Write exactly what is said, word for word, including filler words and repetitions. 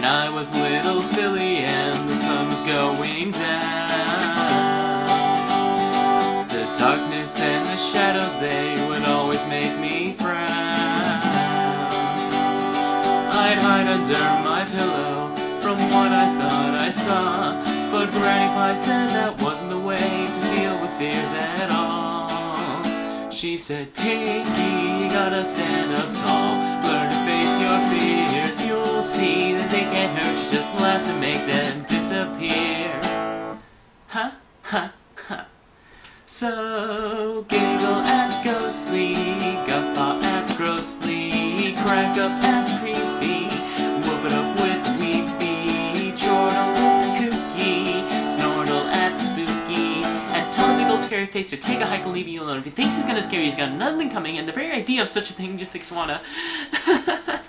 I was little Philly and the sun was going down. The darkness and the shadows, they would always make me frown. I'd hide under my pillow from what I thought I saw, but Granny Pie said that wasn't the way to deal with fears at all. She said, Pinky, you gotta stand up tall, learn to face your fears. You'll see that they can't hurt you, just laugh to make them disappear. Ha, ha, ha. So giggle at ghostly, guffaw at grossly, crack up at creepy, whoop it up with weepy, chortle at kooky, snortle at spooky, and tell a big old scary face to take a hike and leave you alone. If he thinks he's gonna scare you, he's got nothing coming, and the very idea of such a thing just makes you wanna